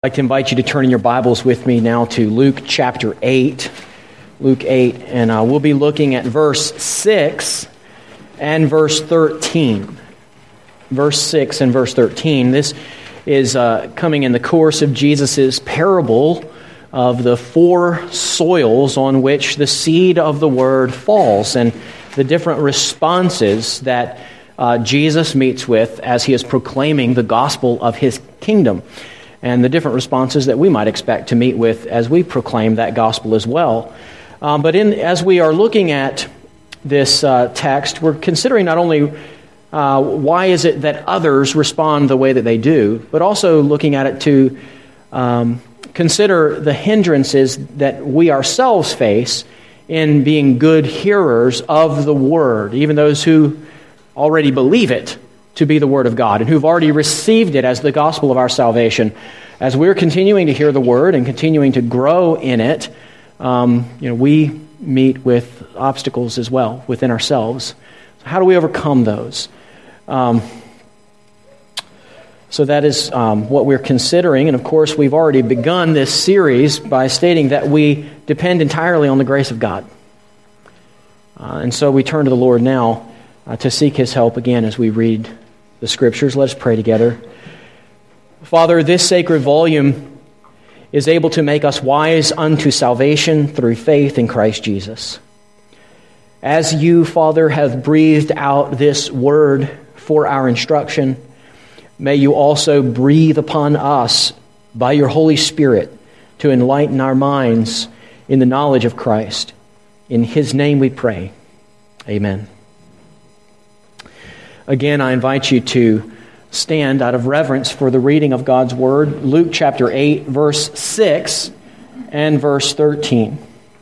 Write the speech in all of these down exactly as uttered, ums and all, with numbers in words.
I'd like to invite you to turn in your Bibles with me now to Luke chapter eight. Luke eight, and uh, we'll be looking at verse six and verse thirteen. Verse six and verse thirteen. This is uh, coming in the course of Jesus' parable of the four soils on which the seed of the word falls, and the different responses that uh, Jesus meets with as he is proclaiming the gospel of his kingdom, and the different responses that we might expect to meet with as we proclaim that gospel as well. Um, but in, as we are looking at this uh, text, we're considering not only uh, why is it that others respond the way that they do, but also looking at it to um, consider the hindrances that we ourselves face in being good hearers of the Word, even those who already believe it to be the Word of God, and who've already received it as the gospel of our salvation. As we're continuing to hear the Word and continuing to grow in it, um, you know, we meet with obstacles as well within ourselves. So how do we overcome those? Um, so that is um, what we're considering, and of course we've already begun this series by stating that we depend entirely on the grace of God. Uh, and so we turn to the Lord now uh, to seek His help again as we read the Scriptures. Let us pray together. Father, this sacred volume is able to make us wise unto salvation through faith in Christ Jesus. As you, Father, have breathed out this word for our instruction, may you also breathe upon us by your Holy Spirit to enlighten our minds in the knowledge of Christ. In His name we pray. Amen. Again, I invite you to stand out of reverence for the reading of God's Word. Luke chapter eight, verse six and verse thirteen.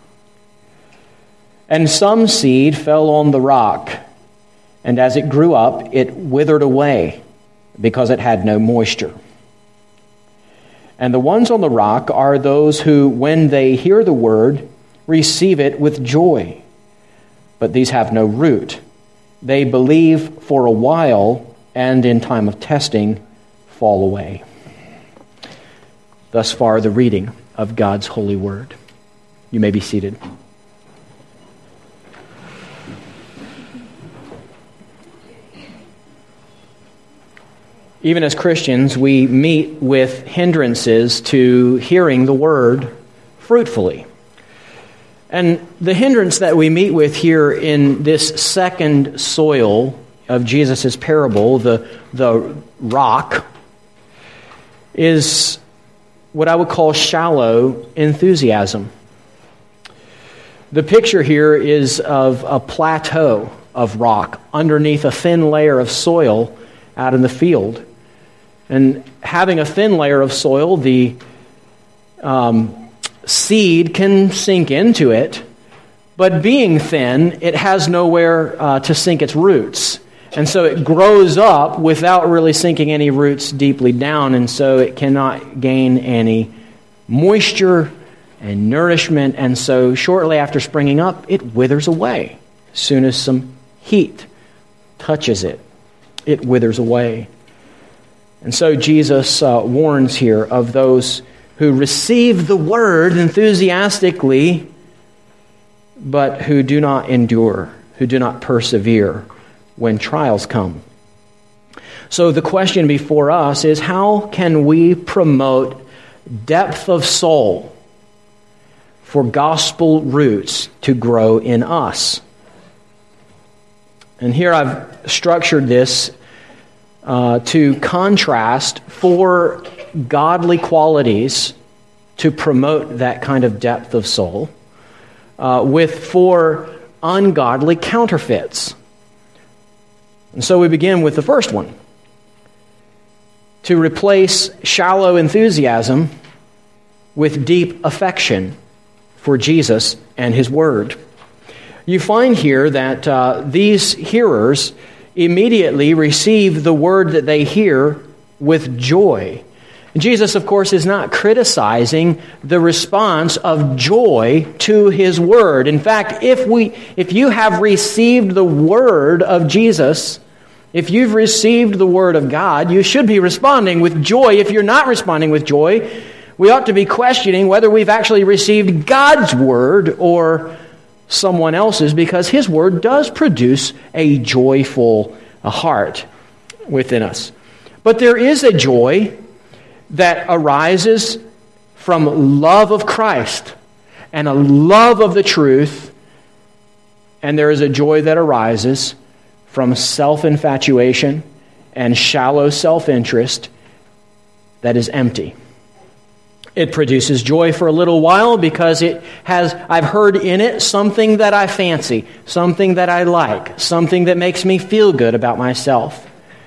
And some seed fell on the rock, and as it grew up, it withered away, because it had no moisture. And the ones on the rock are those who, when they hear the word, receive it with joy. But these have no root. They believe for a while, and in time of testing, fall away. Thus far, the reading of God's holy word. You may be seated. Even as Christians, we meet with hindrances to hearing the word fruitfully. And the hindrance that we meet with here in this second soil of Jesus' parable, the, the rock, is what I would call shallow enthusiasm. The picture here is of a plateau of rock underneath a thin layer of soil out in the field. And having a thin layer of soil, the um, seed can sink into it, but being thin, it has nowhere uh, to sink its roots. And so it grows up without really sinking any roots deeply down, and so it cannot gain any moisture and nourishment, and so shortly after springing up, it withers away. As soon as some heat touches it, it withers away. And so Jesus uh, warns here of those who receive the word enthusiastically, but who do not endure, who do not persevere when trials come. So the question before us is, how can we promote depth of soul for gospel roots to grow in us? And here I've structured this Uh, to contrast four godly qualities to promote that kind of depth of soul uh, with four ungodly counterfeits. And so we begin with the first one. To replace shallow enthusiasm with deep affection for Jesus and His Word. You find here that uh, these hearers immediately receive the word that they hear with joy. Jesus, of course, is not criticizing the response of joy to His word. In fact, if we, if you have received the word of Jesus, if you've received the word of God, you should be responding with joy. If you're not responding with joy, we ought to be questioning whether we've actually received God's word or someone else's, because his word does produce a joyful heart within us. But there is a joy that arises from love of Christ and a love of the truth, and there is a joy that arises from self-infatuation and shallow self-interest that is empty. It produces joy for a little while because it has, I've heard in it something that I fancy, something that I like, something that makes me feel good about myself.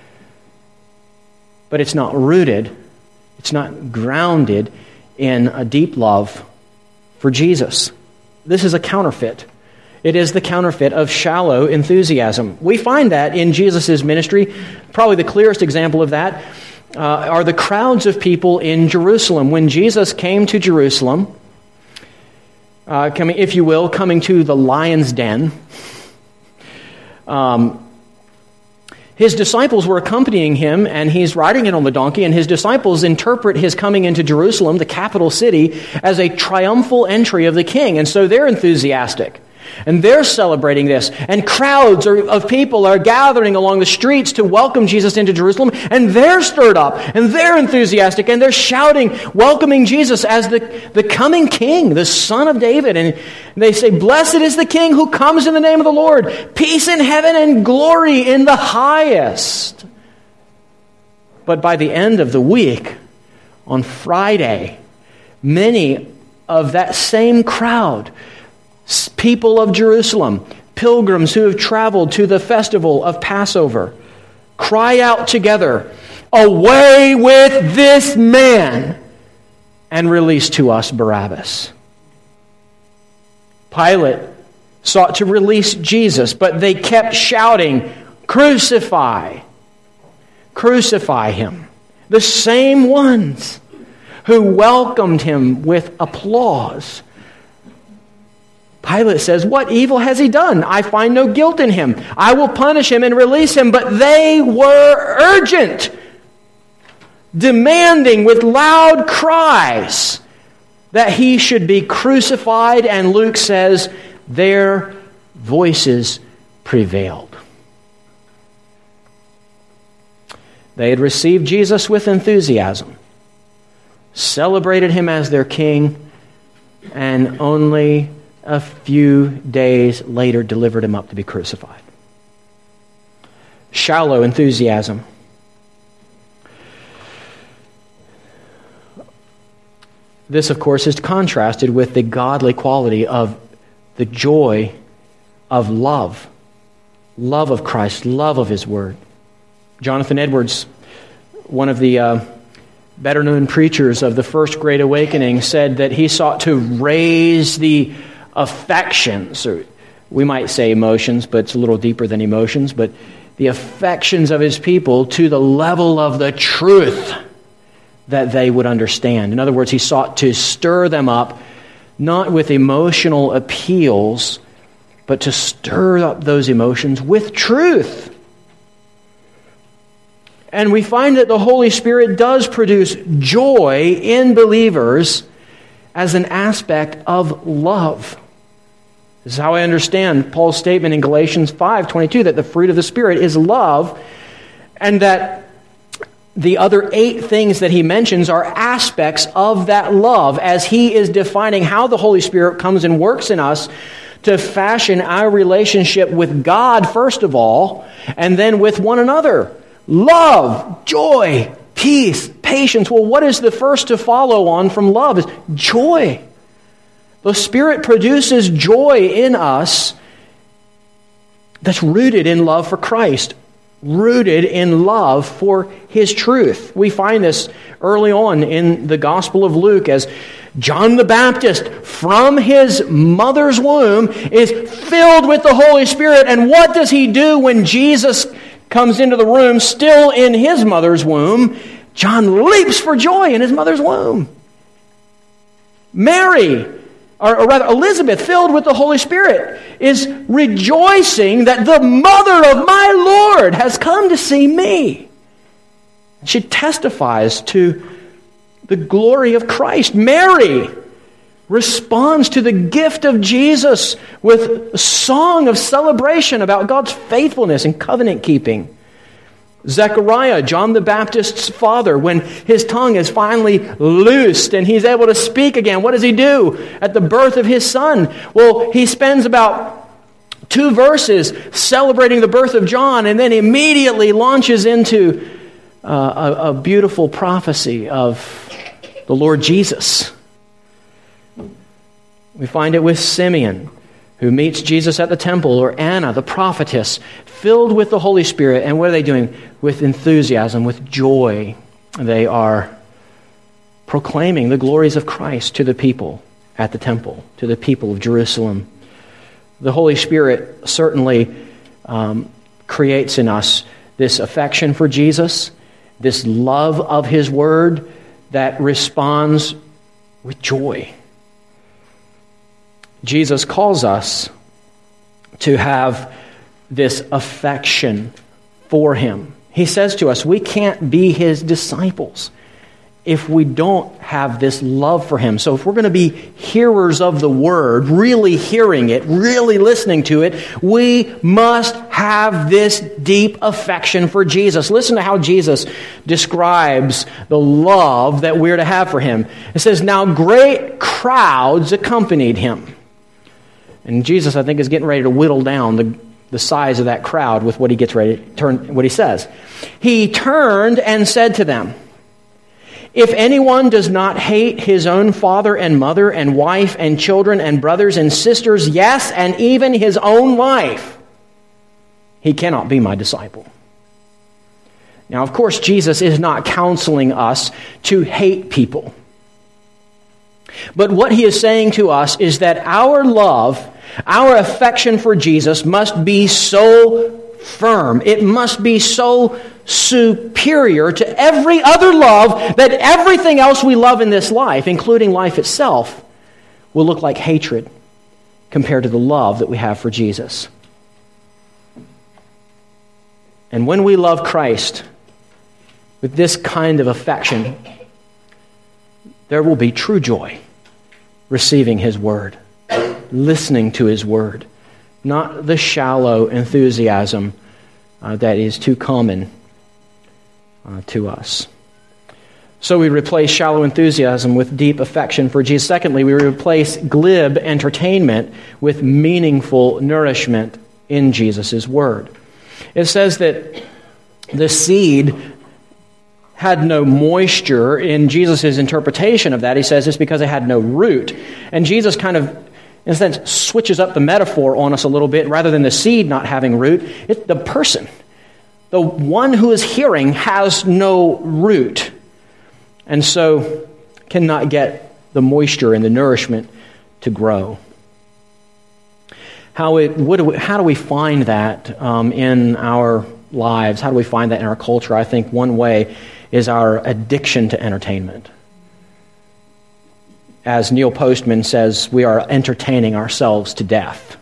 But it's not rooted, it's not grounded in a deep love for Jesus. This is a counterfeit. It is the counterfeit of shallow enthusiasm. We find that in Jesus' ministry. Probably the clearest example of that uh, are the crowds of people in Jerusalem. When Jesus came to Jerusalem, uh, coming, if you will, coming to the lion's den, um, his disciples were accompanying him, and he's riding in on the donkey, and his disciples interpret his coming into Jerusalem, the capital city, as a triumphal entry of the king. And so they're enthusiastic. And they're celebrating this. And crowds are, of people are gathering along the streets to welcome Jesus into Jerusalem. And they're stirred up. And they're enthusiastic. And they're shouting, welcoming Jesus as the, the coming king, the Son of David. And they say, blessed is the King who comes in the name of the Lord. Peace in heaven and glory in the highest. But by the end of the week, on Friday, many of that same crowd, people of Jerusalem, pilgrims who have traveled to the festival of Passover, cry out together, away with this man, and release to us Barabbas. Pilate sought to release Jesus, but they kept shouting, crucify, crucify him. The same ones who welcomed him with applause. Pilate says, what evil has he done? I find no guilt in him. I will punish him and release him. But they were urgent, demanding with loud cries that he should be crucified. And Luke says, their voices prevailed. They had received Jesus with enthusiasm, celebrated him as their king, and only a few days later delivered him up to be crucified. Shallow enthusiasm. This, of course, is contrasted with the godly quality of the joy of love. Love of Christ, love of his word. Jonathan Edwards, one of the uh, better-known preachers of the First Great Awakening, said that he sought to raise the affections, or we might say emotions, but it's a little deeper than emotions, but the affections of his people to the level of the truth that they would understand. In other words, he sought to stir them up, not with emotional appeals, but to stir up those emotions with truth. And we find that the Holy Spirit does produce joy in believers as an aspect of love. This is how I understand Paul's statement in Galatians five twenty-two, that the fruit of the Spirit is love, and that the other eight things that he mentions are aspects of that love as he is defining how the Holy Spirit comes and works in us to fashion our relationship with God, first of all, and then with one another. Love, joy, peace, patience. Well, what is the first to follow on from love? Is joy. The Spirit produces joy in us that's rooted in love for Christ, rooted in love for his truth. We find this early on in the Gospel of Luke as John the Baptist, from his mother's womb, is filled with the Holy Spirit. And what does he do when Jesus comes into the room, still in his mother's womb? John leaps for joy in his mother's womb. Mary, or, or rather Elizabeth, filled with the Holy Spirit, is rejoicing that the mother of my Lord has come to see me. She testifies to the glory of Christ. Mary responds to the gift of Jesus with a song of celebration about God's faithfulness and covenant keeping. Zechariah, John the Baptist's father, when his tongue is finally loosed and he's able to speak again, what does he do at the birth of his son? Well, he spends about two verses celebrating the birth of John and then immediately launches into uh, a, a beautiful prophecy of the Lord Jesus. We find it with Simeon, who meets Jesus at the temple, or Anna, the prophetess, filled with the Holy Spirit. And what are they doing? With enthusiasm, with joy, they are proclaiming the glories of Christ to the people at the temple, to the people of Jerusalem. The Holy Spirit certainly um, creates in us this affection for Jesus, this love of His Word that responds with joy. Jesus calls us to have this affection for Him. He says to us, we can't be His disciples if we don't have this love for Him. So if we're going to be hearers of the Word, really hearing it, really listening to it, we must have this deep affection for Jesus. Listen to how Jesus describes the love that we're to have for Him. It says, now great crowds accompanied Him. And Jesus, I think, is getting ready to whittle down the, the size of that crowd with what he gets ready to turn, what he says. He turned and said to them, if anyone does not hate his own father and mother and wife and children and brothers and sisters, yes, and even his own life, he cannot be my disciple. Now, of course, Jesus is not counseling us to hate people. But what he is saying to us is that our love, our affection for Jesus must be so firm. It must be so superior to every other love that everything else we love in this life, including life itself, will look like hatred compared to the love that we have for Jesus. And when we love Christ with this kind of affection, there will be true joy receiving His Word, listening to His Word, not the shallow enthusiasm uh, that is too common uh, to us. So we replace shallow enthusiasm with deep affection for Jesus. Secondly, we replace glib entertainment with meaningful nourishment in Jesus' Word. It says that the seed had no moisture. In Jesus' interpretation of that, he says it's because it had no root. And Jesus kind of, in a sense, switches up the metaphor on us a little bit. Rather than the seed not having root, it's the person. The one who is hearing has no root, and so cannot get the moisture and the nourishment to grow. How, it, what do we, how do we find that um, in our lives? How do we find that in our culture? I think one way is our addiction to entertainment. As Neil Postman says, we are entertaining ourselves to death.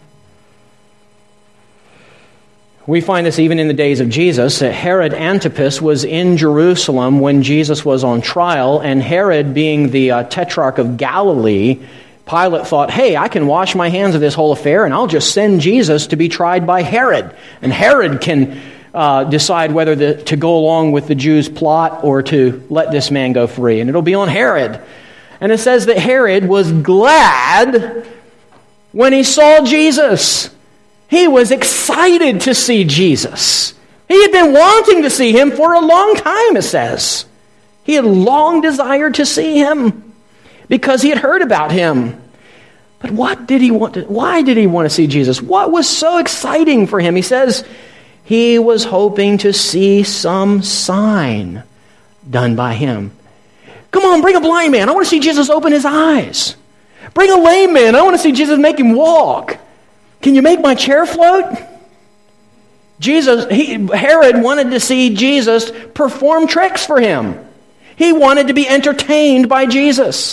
We find this even in the days of Jesus. Herod Antipas was in Jerusalem when Jesus was on trial, and Herod, being the uh, tetrarch of Galilee, Pilate thought, hey, I can wash my hands of this whole affair, and I'll just send Jesus to be tried by Herod. And Herod can Uh, decide whether the, to go along with the Jews' plot or to let this man go free. And it'll be on Herod. And it says that Herod was glad when he saw Jesus. He was excited to see Jesus. He had been wanting to see him for a long time, it says. He had long desired to see him because he had heard about him. But what did he want to, why did he want to see Jesus? What was so exciting for him? He says, he was hoping to see some sign done by him. Come on, bring a blind man. I want to see Jesus open his eyes. Bring a lame man. I want to see Jesus make him walk. Can you make my chair float? Jesus, he, Herod wanted to see Jesus perform tricks for him. He wanted to be entertained by Jesus.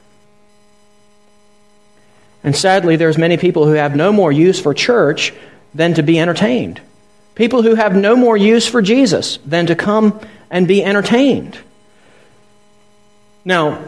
And sadly, there's many people who have no more use for church than to be entertained. People who have no more use for Jesus than to come and be entertained. Now,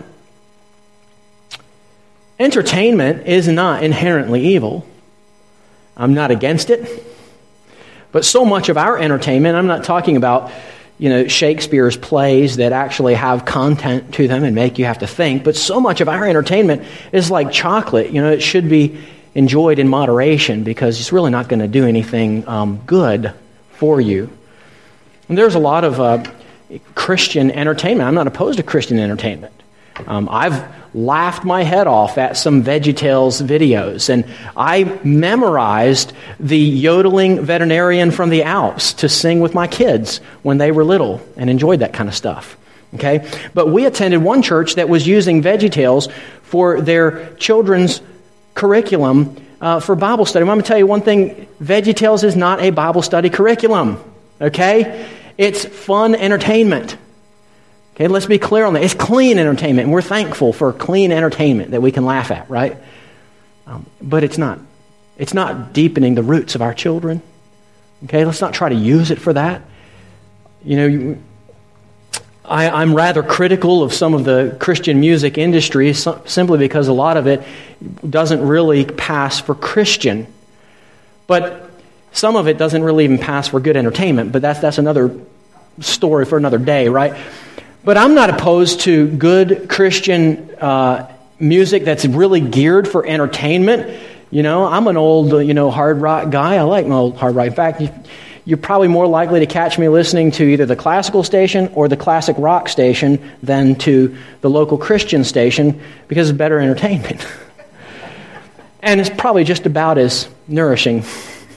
entertainment is not inherently evil. I'm not against it. But so much of our entertainment, I'm not talking about, you know, Shakespeare's plays that actually have content to them and make you have to think, but so much of our entertainment is like chocolate. You know, it should be enjoyed in moderation because it's really not going to do anything um, good for you. And there's a lot of uh, Christian entertainment. I'm not opposed to Christian entertainment. Um, I've laughed my head off at some VeggieTales videos, and I memorized the yodeling veterinarian from the Alps to sing with my kids when they were little and enjoyed that kind of stuff. Okay, but we attended one church that was using VeggieTales for their children's curriculum uh, for Bible study. I'm going to tell you one thing, VeggieTales is not a Bible study curriculum, okay? It's fun entertainment. Okay, let's be clear on that. It's clean entertainment, and we're thankful for clean entertainment that we can laugh at, right? Um, but it's not. It's not deepening the roots of our children. Okay, let's not try to use it for that. You know, you, I, I'm rather critical of some of the Christian music industry so, simply because a lot of it doesn't really pass for Christian. But some of it doesn't really even pass for good entertainment, but that's that's another story for another day, right? But I'm not opposed to good Christian uh, music that's really geared for entertainment. You know, I'm an old, you know, hard rock guy. I like my old hard rock. In fact, you, you're probably more likely to catch me listening to either the classical station or the classic rock station than to the local Christian station because it's better entertainment. And it's probably just about as nourishing.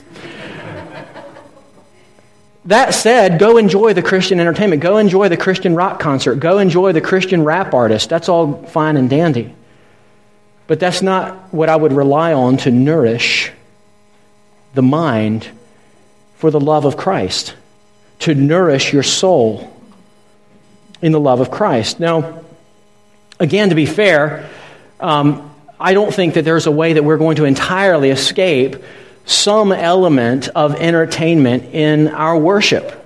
That said, go enjoy the Christian entertainment. Go enjoy the Christian rock concert. Go enjoy the Christian rap artist. That's all fine and dandy. But that's not what I would rely on to nourish the mind for the love of Christ, to nourish your soul in the love of Christ. Now, again, to be fair, um, I don't think that there's a way that we're going to entirely escape some element of entertainment in our worship.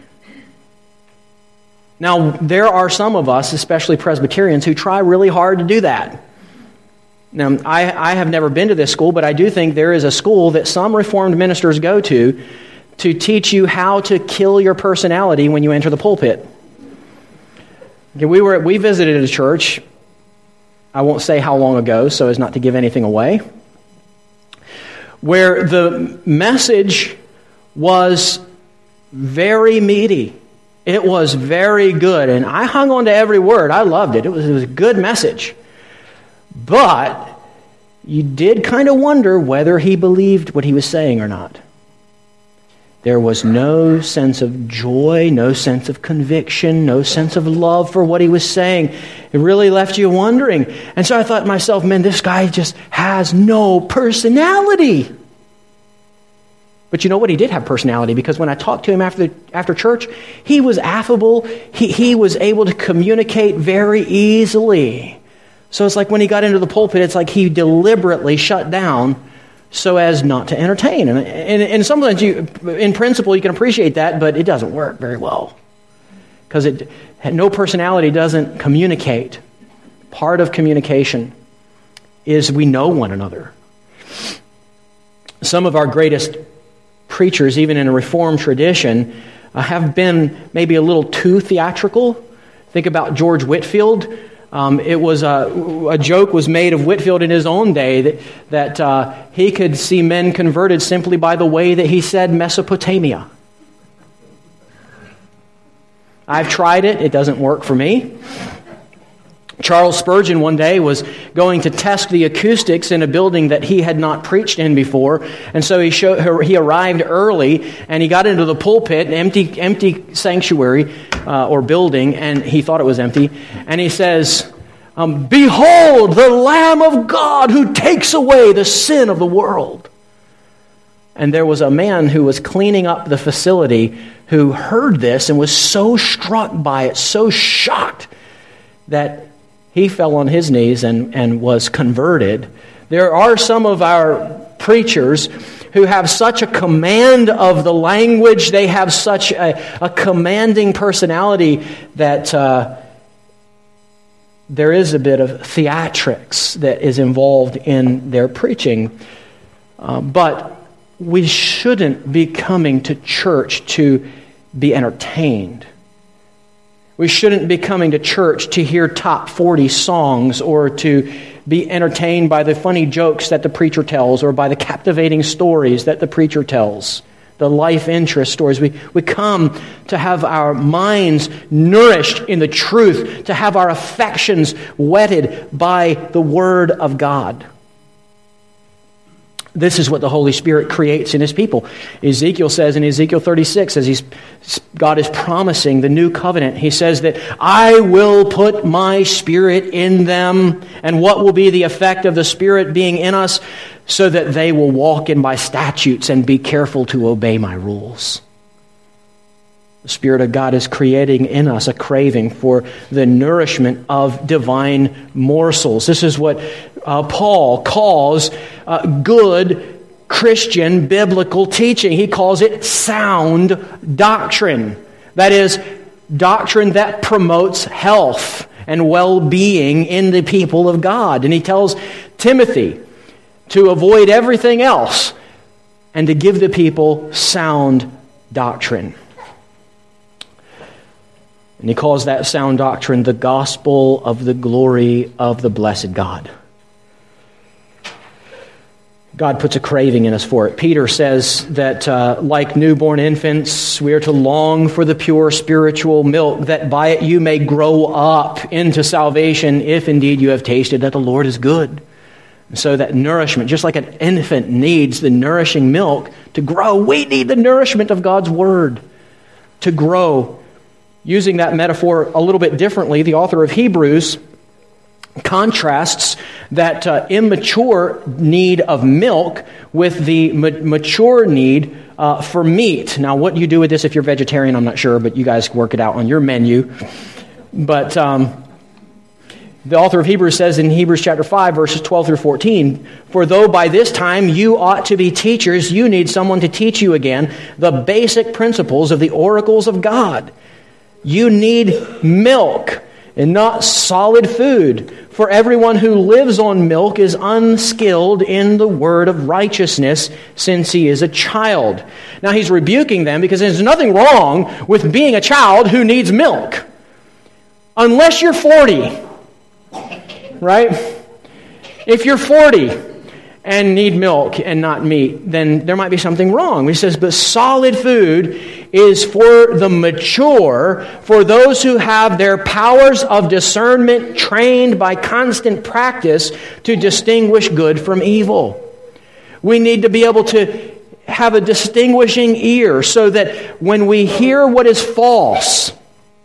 Now, there are some of us, especially Presbyterians, who try really hard to do that. Now, I, I have never been to this school, but I do think there is a school that some Reformed ministers go to to teach you how to kill your personality when you enter the pulpit. Okay, we were we visited a church, I won't say how long ago, so as not to give anything away, where the message was very meaty. It was very good, and I hung on to every word. I loved it. It was, it was a good message. But you did kind of wonder whether he believed what he was saying or not. There was no sense of joy, no sense of conviction, no sense of love for what he was saying. It really left you wondering. And so I thought to myself, man, this guy just has no personality. But you know what? He did have personality, because when I talked to him after the, after church, he was affable. He, he was able to communicate very easily. So it's like when he got into the pulpit, it's like he deliberately shut down so as not to entertain. And, and, and sometimes, you, in principle, you can appreciate that, but it doesn't work very well. Because it no personality doesn't communicate. Part of communication is we know one another. Some of our greatest preachers, even in a Reformed tradition, uh, have been maybe a little too theatrical. Think about George Whitefield. Um, it was a, a joke was made of Whitefield in his own day that, that uh, he could see men converted simply by the way that he said Mesopotamia. I've tried it. It doesn't work for me. Charles Spurgeon one day was going to test the acoustics in a building that he had not preached in before, and so he showed, he arrived early, and he got into the pulpit, an empty, empty sanctuary uh, or building, and he thought it was empty, and he says, um, "Behold, the Lamb of God who takes away the sin of the world." And there was a man who was cleaning up the facility who heard this and was so struck by it, so shocked, that he fell on his knees and, and was converted. There are some of our preachers who have such a command of the language, they have such a, a commanding personality that uh, there is a bit of theatrics that is involved in their preaching. Uh, but we shouldn't be coming to church to be entertained. We shouldn't be coming to church to hear top forty songs or to be entertained by the funny jokes that the preacher tells or by the captivating stories that the preacher tells, the life interest stories. We, we come to have our minds nourished in the truth, to have our affections whetted by the Word of God. This is what the Holy Spirit creates in His people. Ezekiel says in Ezekiel thirty-six, as he's, God is promising the new covenant, He says that I will put my Spirit in them. And what will be the effect of the Spirit being in us? So that they will walk in my statutes and be careful to obey my rules. The Spirit of God is creating in us a craving for the nourishment of divine morsels. This is what uh, Paul calls uh, good Christian biblical teaching. He calls it sound doctrine. That is, doctrine that promotes health and well-being in the people of God. And he tells Timothy to avoid everything else and to give the people sound doctrine. And he calls that sound doctrine the gospel of the glory of the blessed God. God puts a craving in us for it. Peter says that uh, like newborn infants, we are to long for the pure spiritual milk, that by it you may grow up into salvation, if indeed you have tasted that the Lord is good. And so that nourishment, just like an infant needs the nourishing milk to grow, we need the nourishment of God's Word to grow. Using that metaphor a little bit differently, the author of Hebrews contrasts that uh, immature need of milk with the ma- mature need uh, for meat. Now, what you do with this if you're vegetarian, I'm not sure, but you guys work it out on your menu. But um, the author of Hebrews says in Hebrews chapter five, verses twelve through fourteen, "For though by this time you ought to be teachers, you need someone to teach you again the basic principles of the oracles of God. You need milk and not solid food. For everyone who lives on milk is unskilled in the word of righteousness, since he is a child." Now he's rebuking them because there's nothing wrong with being a child who needs milk. Unless you're forty, right? If you're forty and need milk and not meat, then there might be something wrong. He says, but solid food is for the mature, for those who have their powers of discernment trained by constant practice to distinguish good from evil. We need to be able to have a distinguishing ear so that when we hear what is false,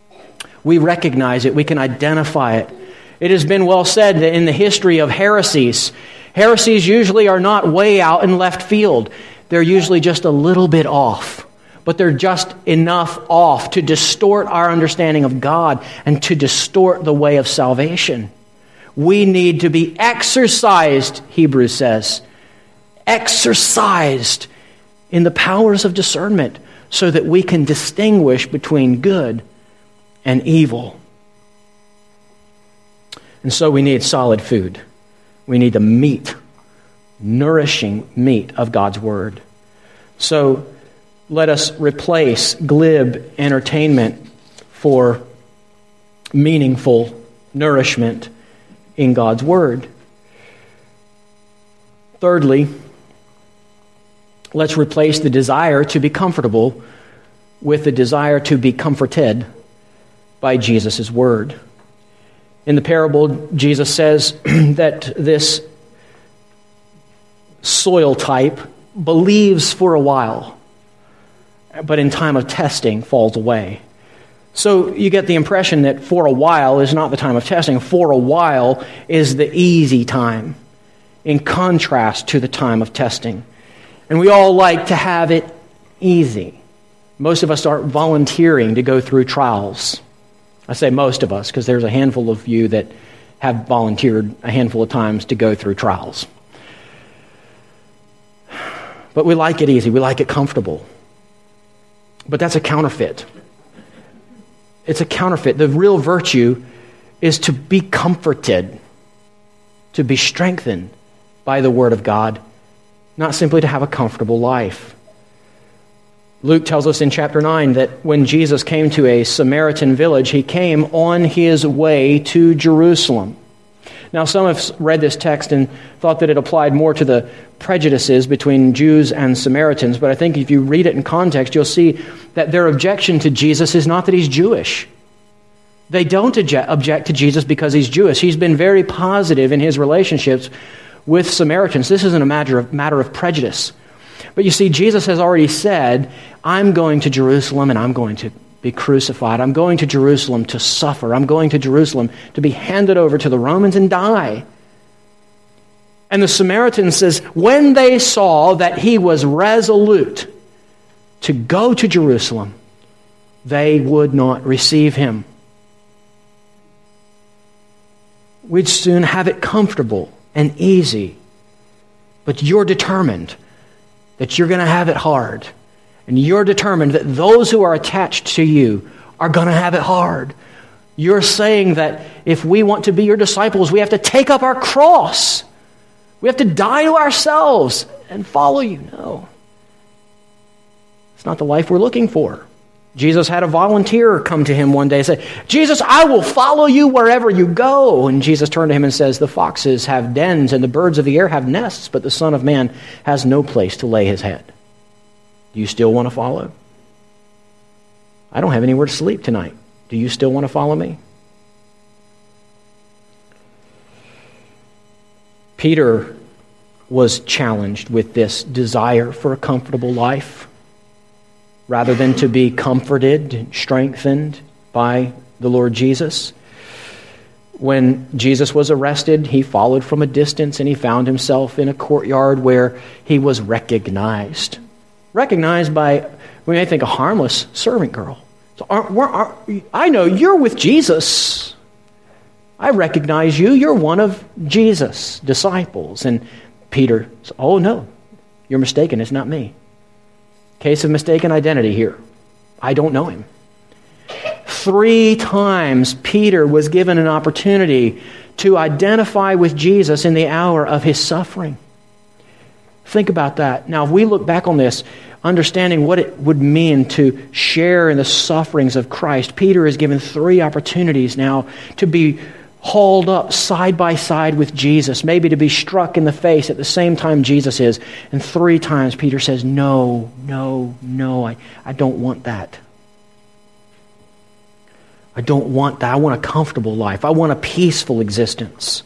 we recognize it, we can identify it. It has been well said that in the history of heresies, heresies usually are not way out in left field. They're usually just a little bit off. But they're just enough off to distort our understanding of God and to distort the way of salvation. We need to be exercised, Hebrews says, exercised in the powers of discernment so that we can distinguish between good and evil. And so we need solid food. We need the meat, nourishing meat of God's Word. So let us replace glib entertainment for meaningful nourishment in God's Word. Thirdly, let's replace the desire to be comfortable with the desire to be comforted by Jesus' Word. In the parable, Jesus says that this soil type believes for a while, but in time of testing falls away. So you get the impression that for a while is not the time of testing. For a while is the easy time, in contrast to the time of testing. And we all like to have it easy. Most of us aren't volunteering to go through trials. I say most of us because there's a handful of you that have volunteered a handful of times to go through trials. But we like it easy. We like it comfortable. But that's a counterfeit. It's a counterfeit. The real virtue is to be comforted, to be strengthened by the Word of God, not simply to have a comfortable life. Luke tells us in chapter nine that when Jesus came to a Samaritan village, he came on his way to Jerusalem. Now, some have read this text and thought that it applied more to the prejudices between Jews and Samaritans, but I think if you read it in context, you'll see that their objection to Jesus is not that he's Jewish. They don't object to Jesus because he's Jewish. He's been very positive in his relationships with Samaritans. This isn't a matter of, matter of prejudice. But you see, Jesus has already said, I'm going to Jerusalem and I'm going to be crucified. I'm going to Jerusalem to suffer. I'm going to Jerusalem to be handed over to the Romans and die. And the Samaritan says, when they saw that he was resolute to go to Jerusalem, they would not receive him. We'd soon have it comfortable and easy, but you're determined that you're going to have it hard. And you're determined that those who are attached to you are going to have it hard. You're saying that if we want to be your disciples, we have to take up our cross. We have to die to ourselves and follow you. No. It's not the life we're looking for. Jesus had a volunteer come to him one day and say, Jesus, I will follow you wherever you go. And Jesus turned to him and says, the foxes have dens and the birds of the air have nests, but the Son of Man has no place to lay his head. Do you still want to follow? I don't have anywhere to sleep tonight. Do you still want to follow me? Peter was challenged with this desire for a comfortable life. Rather than to be comforted and strengthened by the Lord Jesus. When Jesus was arrested, he followed from a distance and he found himself in a courtyard where he was recognized. Recognized by, we may think, a harmless servant girl. So aren't, we're, aren't, I know you're with Jesus. I recognize you. You're one of Jesus' disciples. And Peter said, oh no, you're mistaken. It's not me. Case of mistaken identity here. I don't know him. Three times Peter was given an opportunity to identify with Jesus in the hour of his suffering. Think about that. Now, if we look back on this, understanding what it would mean to share in the sufferings of Christ, Peter is given three opportunities now to be hauled up side by side with Jesus, maybe to be struck in the face at the same time Jesus is. And three times Peter says, no, no, no, I, I don't want that. I don't want that. I want a comfortable life. I want a peaceful existence.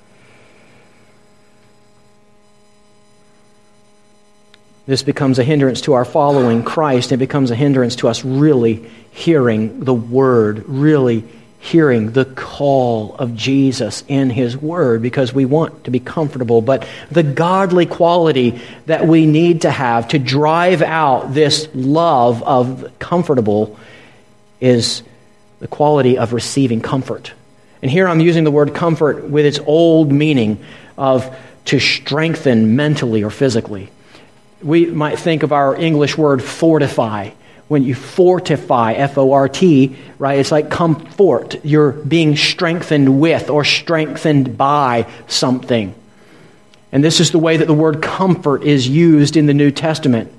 This becomes a hindrance to our following Christ. It becomes a hindrance to us really hearing the Word, really hearing the call of Jesus in His Word, because we want to be comfortable. But the godly quality that we need to have to drive out this love of comfortable is the quality of receiving comfort. And here I'm using the word comfort with its old meaning of to strengthen mentally or physically. We might think of our English word fortify. When you fortify, F O R T, right? It's like comfort. You're being strengthened with or strengthened by something. And this is the way that the word comfort is used in the New Testament.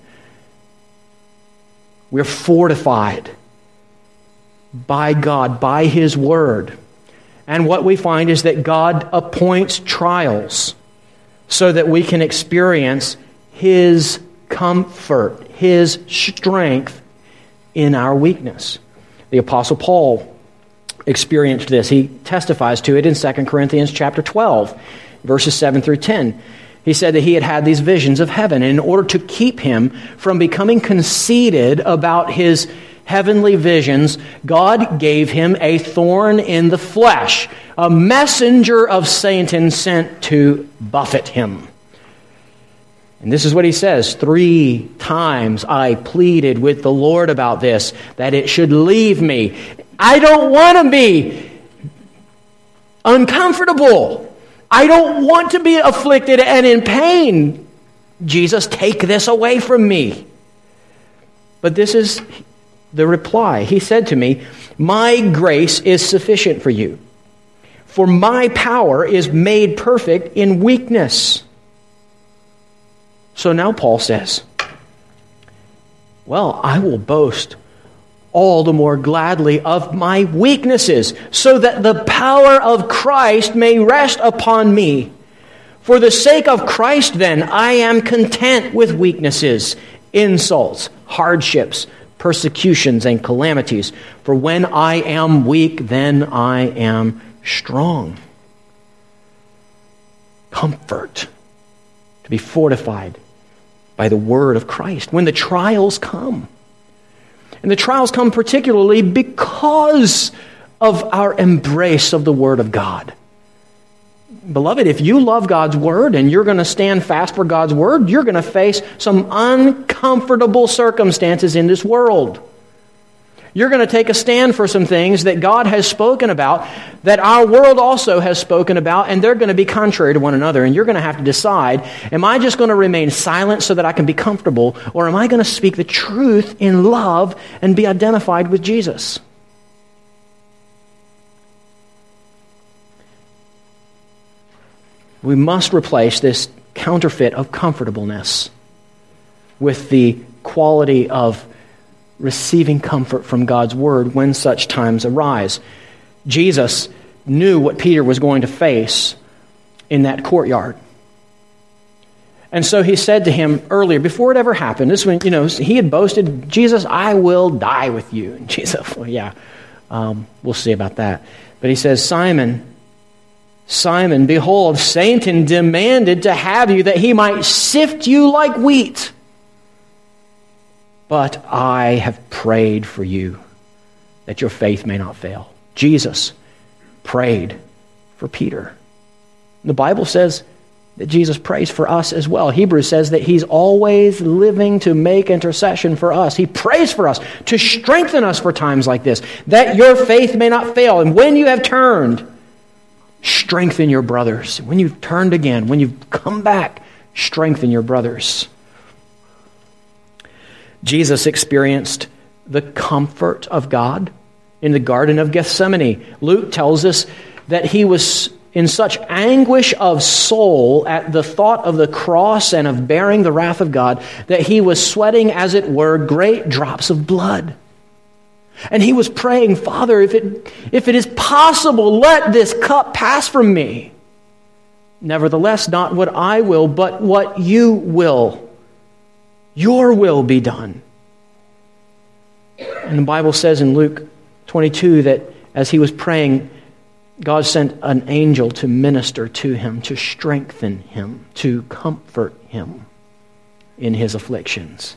We're fortified by God, by His Word. And what we find is that God appoints trials so that we can experience His comfort, His strength in our weakness. The Apostle Paul experienced this. He testifies to it in Second Corinthians chapter twelve, verses seven through ten. He said that he had had these visions of heaven, and in order to keep him from becoming conceited about his heavenly visions, God gave him a thorn in the flesh, a messenger of Satan sent to buffet him. And this is what he says, three times I pleaded with the Lord about this, that it should leave me. I don't want to be uncomfortable. I don't want to be afflicted and in pain. Jesus, take this away from me. But this is the reply. He said to me, my grace is sufficient for you, For my power is made perfect in weakness. So now Paul says, well, I will boast all the more gladly of my weaknesses, so that the power of Christ may rest upon me. For the sake of Christ, then, I am content with weaknesses, insults, hardships, persecutions, and calamities. For when I am weak, then I am strong. Comfort, to be fortified by the word of Christ when the trials come. And the trials come particularly because of our embrace of the word of God. Beloved, if you love God's word and you're going to stand fast for God's word, you're going to face some uncomfortable circumstances in this world. You're going to take a stand for some things that God has spoken about, that our world also has spoken about, and they're going to be contrary to one another. And you're going to have to decide, am I just going to remain silent so that I can be comfortable, or am I going to speak the truth in love and be identified with Jesus? We must replace this counterfeit of comfortableness with the quality of receiving comfort from God's word when such times arise. Jesus knew what Peter was going to face in that courtyard. And so he said to him earlier, before it ever happened, this when, you know, he had boasted, Jesus, I will die with you. And Jesus, well, yeah, um, we'll see about that. But he says, Simon, Simon, behold, Satan demanded to have you that he might sift you like wheat. But I have prayed for you that your faith may not fail. Jesus prayed for Peter. The Bible says that Jesus prays for us as well. Hebrews says that he's always living to make intercession for us. He prays for us to strengthen us for times like this, that your faith may not fail. And when you have turned, strengthen your brothers. When you've turned again, when you've come back, strengthen your brothers. Jesus experienced the comfort of God in the Garden of Gethsemane. Luke tells us that he was in such anguish of soul at the thought of the cross and of bearing the wrath of God that he was sweating, as it were, great drops of blood. And he was praying, Father, if it, if it is possible, let this cup pass from me. Nevertheless, not what I will, but what you will. Your will be done. And the Bible says in Luke twenty-two that as he was praying, God sent an angel to minister to him, to strengthen him, to comfort him in his afflictions.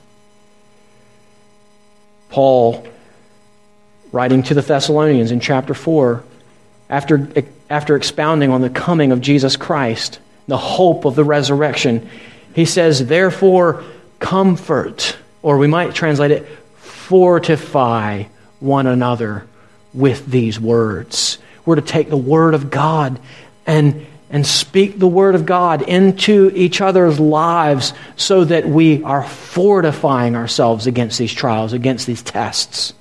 Paul, writing to the Thessalonians in chapter four, after, after expounding on the coming of Jesus Christ, the hope of the resurrection, he says, therefore, comfort, or we might translate it, fortify one another with these words. We're to take the word of God and, and speak the word of God into each other's lives so that we are fortifying ourselves against these trials, against these tests.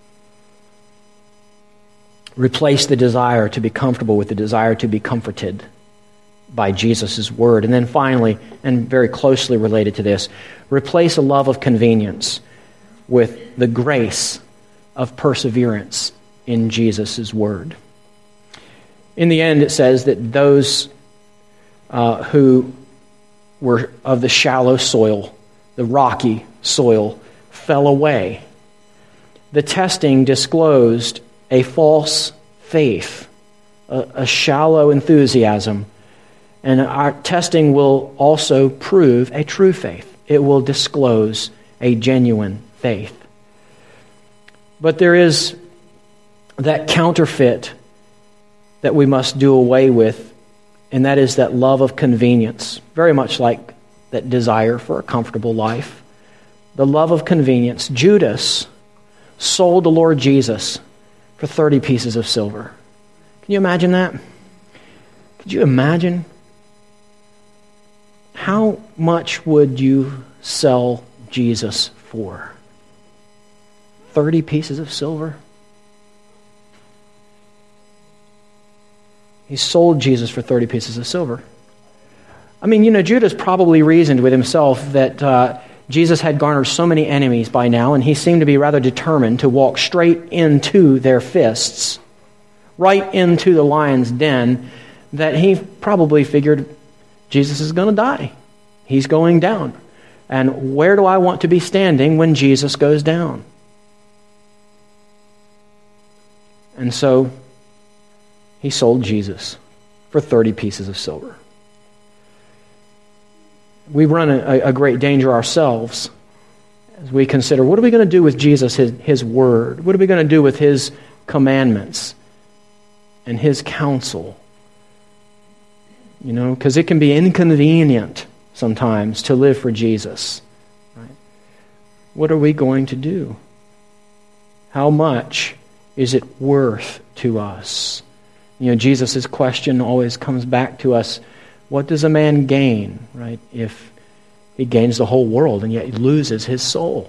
Replace the desire to be comfortable with the desire to be comforted by Jesus' word. And then finally, and very closely related to this, replace a love of convenience with the grace of perseverance in Jesus' word. In the end, it says that those uh, who were of the shallow soil, the rocky soil, fell away. The testing disclosed a false faith, a, a shallow enthusiasm. And our testing will also prove a true faith. It will disclose a genuine faith. But there is that counterfeit that we must do away with, and that is that love of convenience, very much like that desire for a comfortable life. The love of convenience. Judas sold the Lord Jesus for thirty pieces of silver. Can you imagine that? Could you imagine? How much would you sell Jesus for? thirty pieces of silver? He sold Jesus for thirty pieces of silver. I mean, you know, Judas probably reasoned with himself that uh, Jesus had garnered so many enemies by now, and he seemed to be rather determined to walk straight into their fists, right into the lion's den, that he probably figured Jesus is going to die. He's going down. And where do I want to be standing when Jesus goes down? And so he sold Jesus for thirty pieces of silver. We run a, a great danger ourselves as we consider, what are we going to do with Jesus, his, his word? What are we going to do with his commandments and his counsel? You know, because it can be inconvenient sometimes to live for Jesus. Right? What are we going to do? How much is it worth to us? You know, Jesus' question always comes back to us, what does a man gain, right, if he gains the whole world and yet he loses his soul?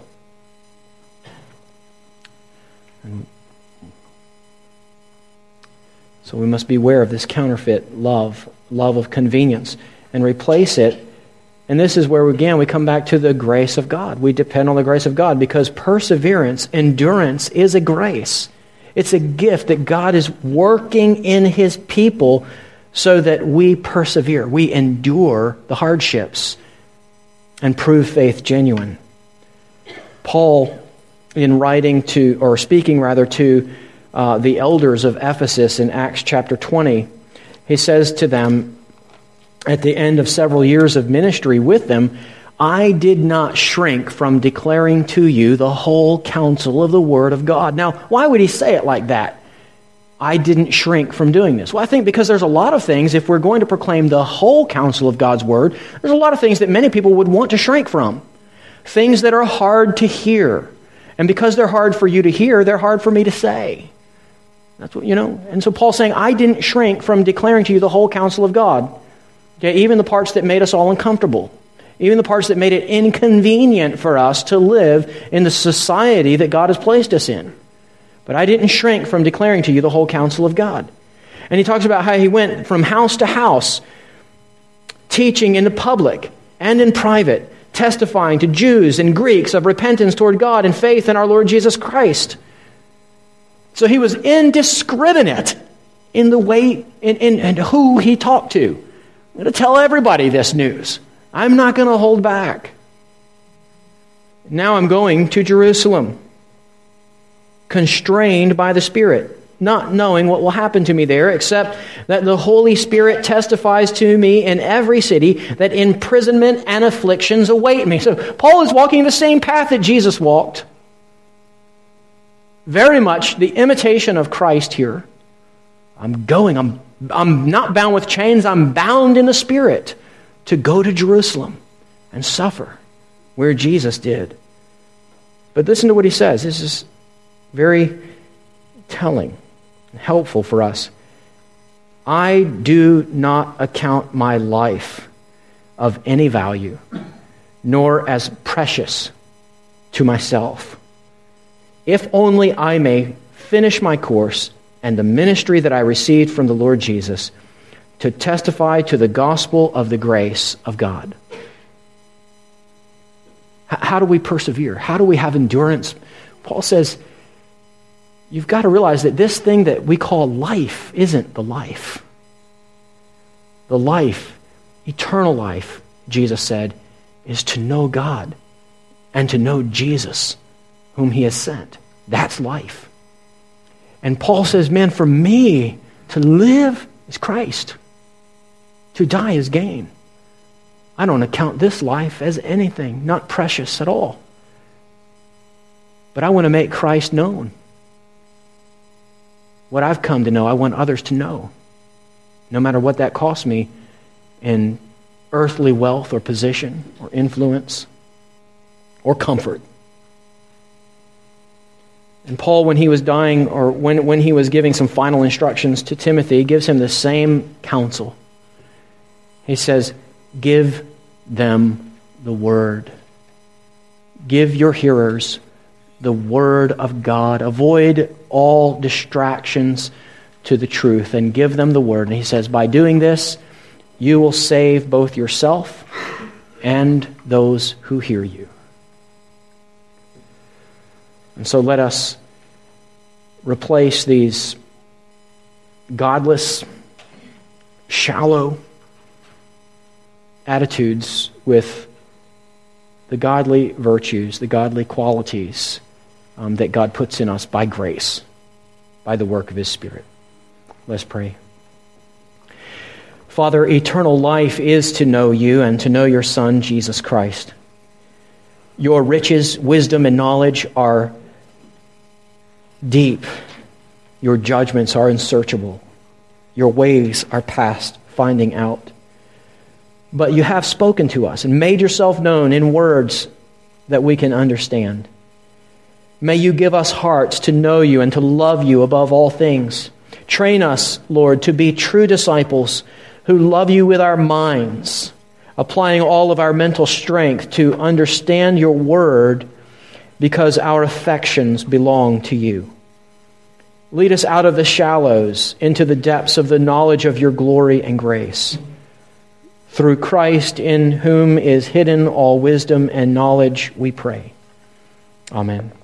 And so we must beware of this counterfeit love, love of convenience, and replace it. And this is where, again, we come back to the grace of God. We depend on the grace of God because perseverance, endurance is a grace. It's a gift that God is working in his people so that we persevere, we endure the hardships and prove faith genuine. Paul, in writing to, or speaking rather to uh, the elders of Ephesus in Acts chapter twenty, he says to them at the end of several years of ministry with them, I did not shrink from declaring to you the whole counsel of the Word of God. Now, why would he say it like that? I didn't shrink from doing this. Well, I think because there's a lot of things, if we're going to proclaim the whole counsel of God's Word, there's a lot of things that many people would want to shrink from. Things that are hard to hear. And because they're hard for you to hear, they're hard for me to say. That's what, you know. And so Paul's saying, I didn't shrink from declaring to you the whole counsel of God. Okay, even the parts that made us all uncomfortable. Even the parts that made it inconvenient for us to live in the society that God has placed us in. But I didn't shrink from declaring to you the whole counsel of God. And he talks about how he went from house to house, teaching in the public and in private, testifying to Jews and Greeks of repentance toward God and faith in our Lord Jesus Christ. So he was indiscriminate in the way in, in, in who he talked to. I'm going to tell everybody this news. I'm not going to hold back. Now I'm going to Jerusalem, constrained by the Spirit, not knowing what will happen to me there, except that the Holy Spirit testifies to me in every city that imprisonment and afflictions await me. So Paul is walking the same path that Jesus walked. Very much the imitation of Christ here. I'm going, I'm, I'm not bound with chains, I'm bound in the Spirit to go to Jerusalem and suffer where Jesus did. But listen to what he says. This is very telling and helpful for us. I do not account my life of any value, nor as precious to myself, if only I may finish my course and the ministry that I received from the Lord Jesus, to testify to the gospel of the grace of God. H- how do we persevere? How do we have endurance? Paul says, you've got to realize that this thing that we call life isn't the life. The life, eternal life, Jesus said, is to know God and to know Jesus, whom he has sent. That's life. And Paul says, man, for me to live is Christ. To die is gain. I don't account this life as anything, not precious at all. But I want to make Christ known. What I've come to know, I want others to know. No matter what that costs me in earthly wealth or position or influence or comfort. And Paul, when he was dying, or when, when he was giving some final instructions to Timothy, gives him the same counsel. He says, give them the word. Give your hearers the word of God. Avoid all distractions to the truth and give them the word. And he says, by doing this, you will save both yourself and those who hear you. And so let us replace these godless, shallow attitudes with the godly virtues, the godly qualities um, that God puts in us by grace, by the work of His Spirit. Let's pray. Father, eternal life is to know you and to know your Son, Jesus Christ. Your riches, wisdom, and knowledge are deep. Your judgments are unsearchable. Your ways are past finding out. But you have spoken to us and made yourself known in words that we can understand. May you give us hearts to know you and to love you above all things. Train us, Lord, to be true disciples who love you with our minds, applying all of our mental strength to understand your word because our affections belong to you. Lead us out of the shallows into the depths of the knowledge of your glory and grace. Through Christ, in whom is hidden all wisdom and knowledge, we pray. Amen.